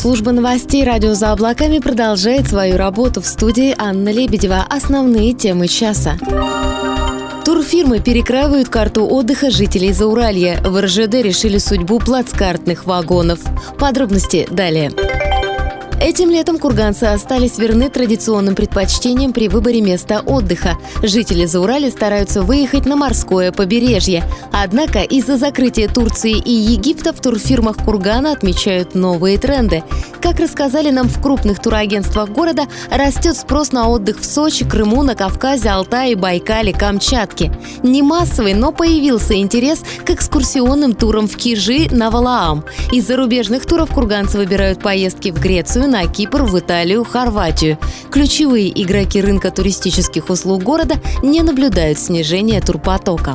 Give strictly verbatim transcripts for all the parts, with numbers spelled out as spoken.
Служба новостей «Радио за облаками» продолжает свою работу. В студии Анна Лебедева. Основные темы часа. Турфирмы перекраивают карту отдыха жителей Зауралья. В эр жэ дэ решили судьбу плацкартных вагонов. Подробности далее. Этим летом курганцы остались верны традиционным предпочтениям при выборе места отдыха. Жители Зауралья стараются выехать на морское побережье. Однако из-за закрытия Турции и Египта в турфирмах Кургана отмечают новые тренды. Как рассказали нам в крупных турагентствах города, растет спрос на отдых в Сочи, Крыму, на Кавказе, Алтае, Байкале, Камчатке. Не массовый, но появился интерес к экскурсионным турам в Кижи, на Валаам. Из зарубежных туров курганцы выбирают поездки в Грецию, на Кипр, в Италию, Хорватию. Ключевые игроки рынка туристических услуг города не наблюдают снижения турпотока.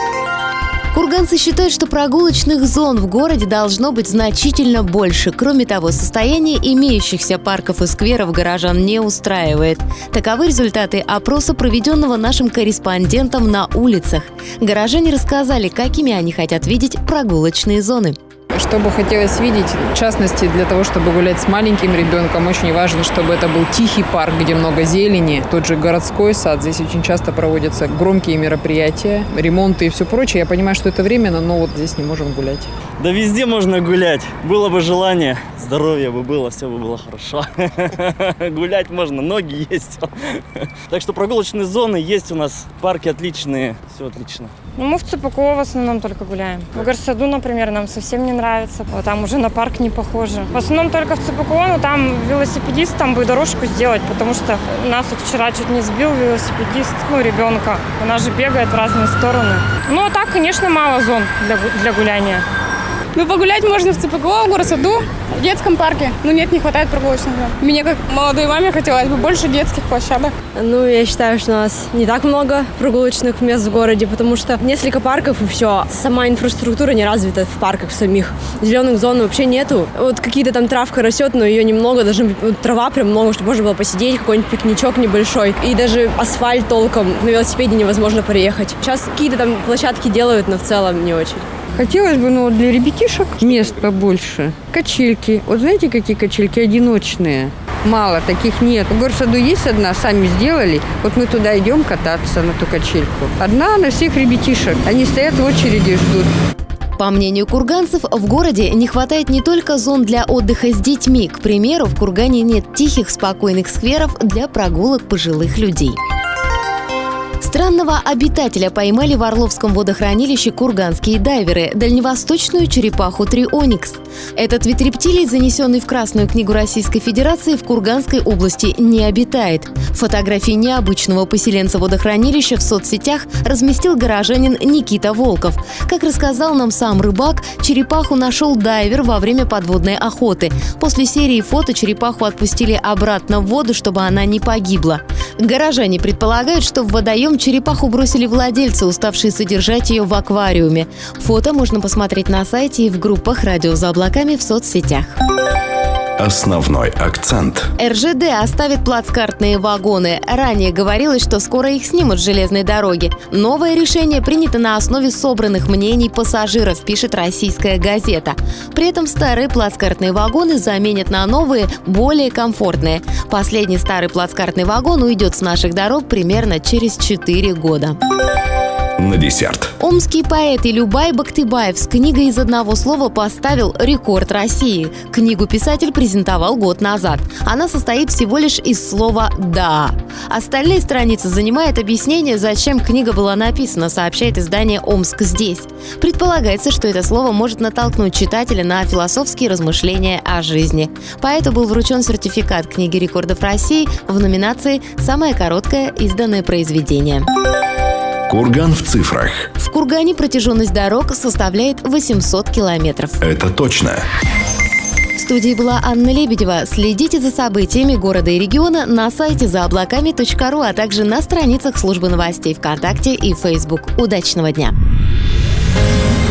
Курганцы считают, что прогулочных зон в городе должно быть значительно больше. Кроме того, состояние имеющихся парков и скверов горожан не устраивает. Таковы результаты опроса, проведенного нашим корреспондентом на улицах. Горожане рассказали, какими они хотят видеть прогулочные зоны. Что бы хотелось видеть, в частности, для того, чтобы гулять с маленьким ребенком, очень важно, чтобы это был тихий парк, где много зелени. Тот же городской сад. Здесь очень часто проводятся громкие мероприятия, ремонты и все прочее. Я понимаю, что это временно, но вот здесь не можем гулять. Да везде можно гулять. Было бы желание, здоровье бы было, все бы было хорошо. Гулять можно, ноги есть. Так что прогулочные зоны есть у нас, парки отличные, все отлично. Ну, мы в Цыпаково в основном только гуляем. В горсаду, например, нам совсем не нравится. Вот там уже на парк не похоже. В основном только в Цыпаково, но там велосипедист, там бы дорожку сделать, потому что нас вот вчера чуть не сбил велосипедист, ну, ребенка. Она же бегает в разные стороны. Ну, а так, конечно, мало зон для, для гуляния. Ну, погулять можно в Цыпаково, в горсаду, в детском парке. Ну, нет, не хватает прогулочных зон. Мне, как молодой маме, хотелось бы больше детских площадок. Ну, я считаю, что у нас не так много прогулочных мест в городе, потому что несколько парков и все. Сама инфраструктура не развита в парках самих. Зеленых зон вообще нету. Вот какие-то там травка растет, но ее немного. Должна быть вот, трава прям много, чтобы можно было посидеть, какой-нибудь пикничок небольшой. И даже асфальт толком на велосипеде невозможно проехать. Сейчас какие-то там площадки делают, но в целом не очень. Хотелось бы, ну, для ребятишек мест побольше. Качельки. Вот знаете, какие качельки? Одиночные. Мало, таких нет. В горсаду есть одна, сами сделали. Вот мы туда идем кататься на ту качельку. Одна на всех ребятишек. Они стоят в очереди, ждут. По мнению курганцев, в городе не хватает не только зон для отдыха с детьми. К примеру, в Кургане нет тихих, спокойных скверов для прогулок пожилых людей. Странного обитателя поймали в Орловском водохранилище курганские дайверы – дальневосточную черепаху трионикс. Этот вид рептилий, занесенный в Красную книгу Российской Федерации, в Курганской области не обитает. Фотографии необычного поселенца водохранилища в соцсетях разместил горожанин Никита Волков. Как рассказал нам сам рыбак, черепаху нашел дайвер во время подводной охоты. После серии фото черепаху отпустили обратно в воду, чтобы она не погибла. Горожане предполагают, что в водоем черепаху бросили владельцы, уставшие содержать ее в аквариуме. Фото можно посмотреть на сайте и в группах «Радио за облаками» в соцсетях. Основной акцент. эр жэ дэ оставит плацкартные вагоны. Ранее говорилось, что скоро их снимут с железной дороги. Новое решение принято на основе собранных мнений пассажиров, пишет «Российская газета». При этом старые плацкартные вагоны заменят на новые, более комфортные. Последний старый плацкартный вагон уйдет с наших дорог примерно через четыре года. На десерт. Омский поэт Илюбай Бактыбаев с книгой из одного слова поставил рекорд России. Книгу писатель презентовал год назад. Она состоит всего лишь из слова «да». Остальные страницы занимает объяснение, зачем книга была написана, сообщает издание «Омск здесь». Предполагается, что это слово может натолкнуть читателя на философские размышления о жизни. Поэту был вручен сертификат книги рекордов России в номинации «Самое короткое изданное произведение». Курган в цифрах. В Кургане протяженность дорог составляет восемьсот километров. Это точно. В студии была Анна Лебедева. Следите за событиями города и региона на сайте за облаками точка ру, а также на страницах службы новостей ВКонтакте и Facebook. Удачного дня!